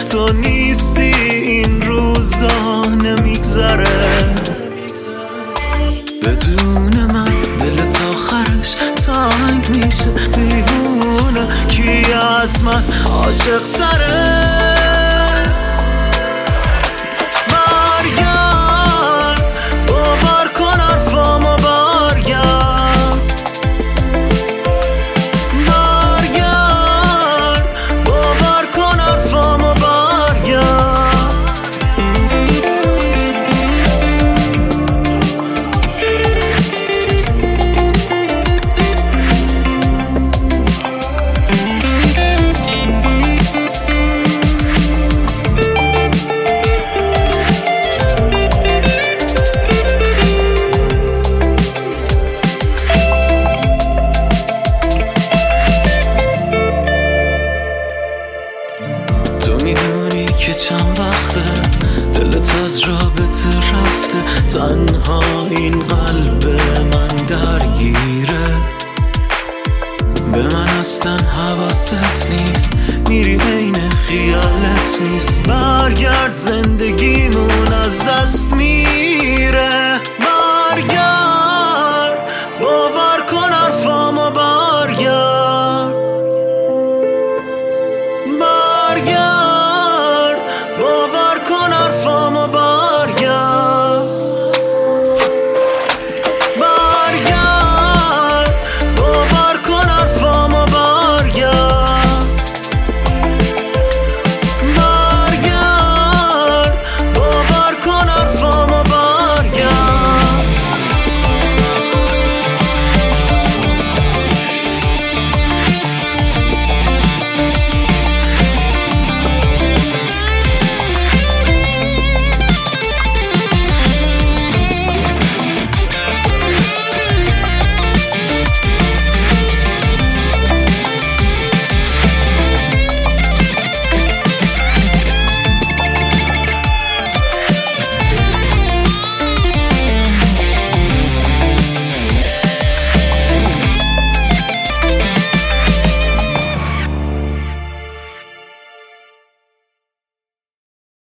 تو نیستی این روزا نمیگذره. بدون من دلت آخرش تنگ میشه. دیوونه کی از من عاشق تره؟ برگرد باور کن حرفامو، برگرد باور کن حرفامو، برگرد. تو میدونی که چند وقته دلت از رابطه رفته، تنها این قلب من درگیره. به من اصلا حواست نیست، میری بین خیالت نیست. برگرد زندگی